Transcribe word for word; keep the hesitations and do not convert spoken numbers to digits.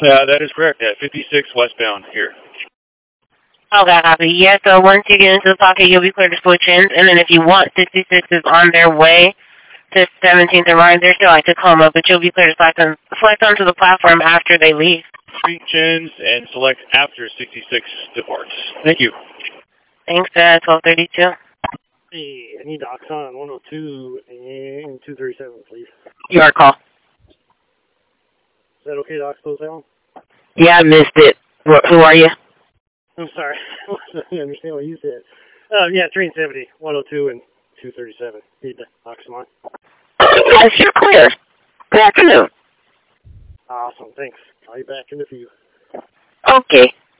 Uh, that is correct. At fifty-six westbound here. Okay, copy. Yeah, so once you get into the pocket, you'll be clear to switch ends, and then if you want, sixty-six is on their way to seventeenth and Ryan. They're still like Tacoma, but you'll be clear to select, on, select onto the platform after they leave. Reach ends and select after sixty-six departs. Thank you. Thanks, uh, twelve thirty-two. Hey, I need Ox on one oh two and two thirty-seven, please. Your call. Is that okay, Doc? Close down? Yeah, I missed it. Wh- who are you? I'm sorry. I didn't understand what you said. Uh, yeah, train seventy, one oh two and two thirty-seven. Need the Ox on. Yes, you're clear. Good afternoon. Awesome, thanks. I'll be back in a few. Okay.